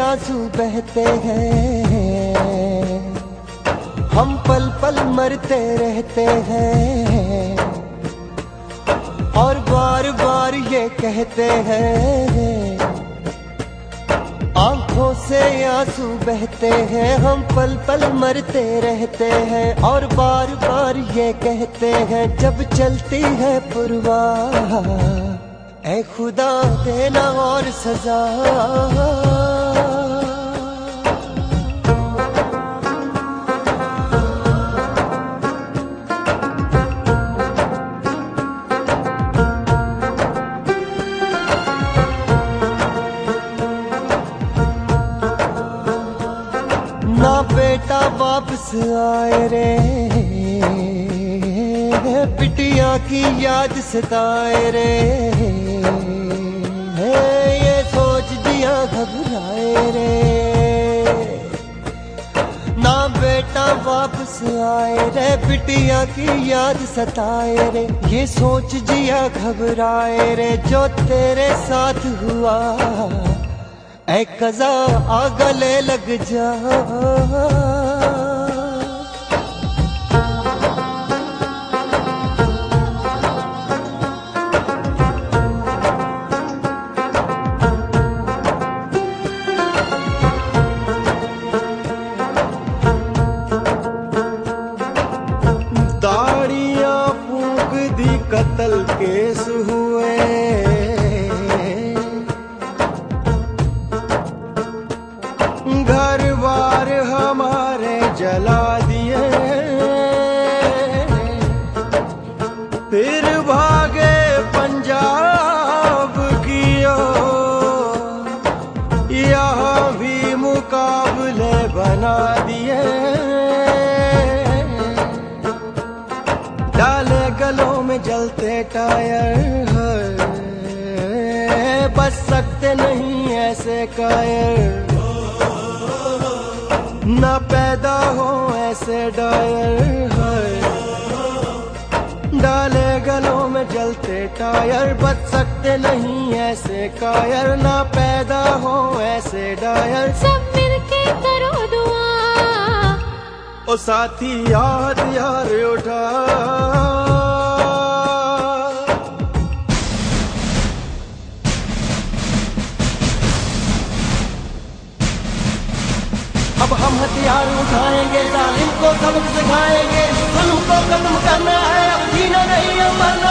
आंसू बहते हैं, हम पल पल मरते रहते हैं और बार बार ये कहते हैं, आंखों से आंसू बहते हैं, हम पल पल मरते रहते हैं और बार बार ये कहते हैं, जब चलती है पुरवाह ऐ खुदा देना और सजा। ना बेटा वापस आए रे, बिटिया की याद सताए रे, ये सोच दिया घबराए रे। ना बेटा वापस आए रे, बिटिया की याद सताए रे, ये सोच जिया घबराए रे, जो तेरे साथ हुआ ऐ कज़ा आ गले लग जा। दाढ़ियां फूंक दी कत्ल केस हुए, घर बार हमारे जला दिए, फिर भागे पंजाब की ओर, यहाँ भी मुकाबले बना दिए, डाले गलों में जलते टायर, बच सकते नहीं ऐसे कायर, ना पैदा हो ऐसे डायर, डाले गलों में जलते टायर, बच सकते नहीं ऐसे कायर, ना पैदा हो ऐसे डायर। सब मिलके करो दुआ, ओ साथी याद यार उठा, अब हम हथियार उठाएंगे, जालिम को सबक सिखाएंगे, जुल्म को खत्म करना है, अब जीना नहीं है मरना।